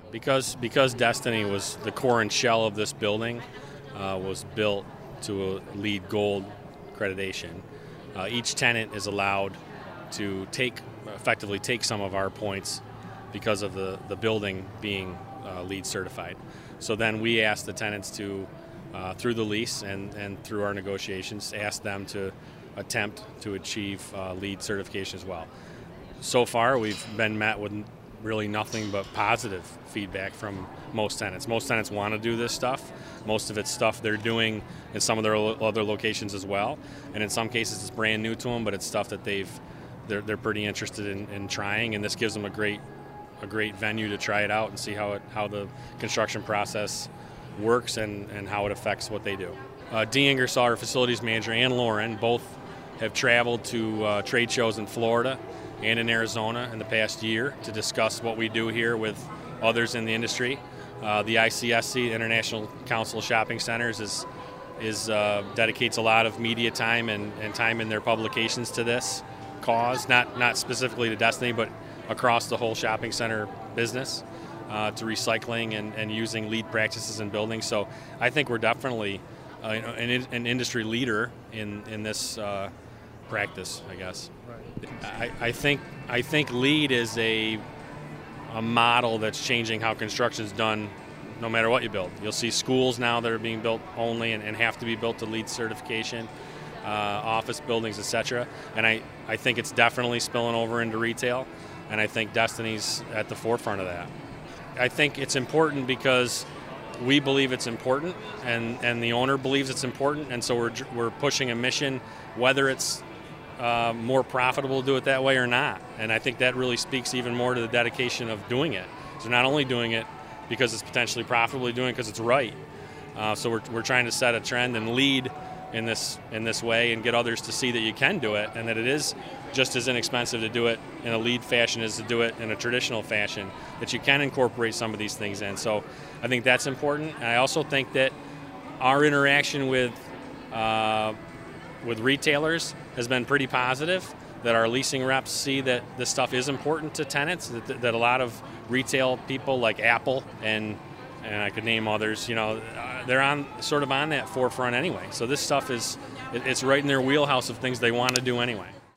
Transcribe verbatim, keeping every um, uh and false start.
Because because Destiny was the core and shell of this building, uh, was built to a LEED Gold accreditation. Uh, each tenant is allowed to take effectively take some of our points because of the the building being uh, LEED certified. So then we ask the tenants to, uh, through the lease and and through our negotiations, ask them to attempt to achieve uh, LEED certification as well. So far, we've been met with really nothing but positive feedback from most tenants. Most tenants want to do this stuff. Most of it's stuff they're doing in some of their other locations as well. And in some cases, it's brand new to them, but it's stuff that they've they're, they're pretty interested in, in trying. And this gives them a great a great venue to try it out and see how it how the construction process works and, and how it affects what they do. Uh, Dee Ingersoll, our facilities manager, and Lauren both have traveled to uh, trade shows in Florida and in Arizona in the past year to discuss what we do here with others in the industry. Uh, the I C S C, International Council of Shopping Centers, is is uh, dedicates a lot of media time and, and time in their publications to this cause, not not specifically to Destiny, but across the whole shopping center business, uh, to recycling and, and using LEED practices in buildings. So I think we're definitely uh, an, an industry leader in, in this uh, practice, I guess. Right. I, I think I think LEED is a a model that's changing how construction is done no matter what you build. You'll see schools now that are being built only and, and have to be built to LEED certification, uh, office buildings, et cetera. And I, I think it's definitely spilling over into retail, and I think Destiny's at the forefront of that. I think it's important because we believe it's important, and, and the owner believes it's important, and so we're, we're pushing a mission, whether it's Uh, more profitable to do it that way or not. And I think that really speaks even more to the dedication of doing it. So not only doing it because it's potentially profitable, doing it because it's right. Uh, so we're, we're trying to set a trend and lead in this in this way and get others to see that you can do it and that it is just as inexpensive to do it in a LEED fashion as to do it in a traditional fashion, that you can incorporate some of these things in. So I think that's important. And I also think that our interaction with uh, with retailers has been pretty positive, that our leasing reps see that this stuff is important to tenants, that, that a lot of retail people like Apple and and I could name others, you know, they're on sort of on that forefront anyway. So this stuff is, it's right in their wheelhouse of things they want to do anyway.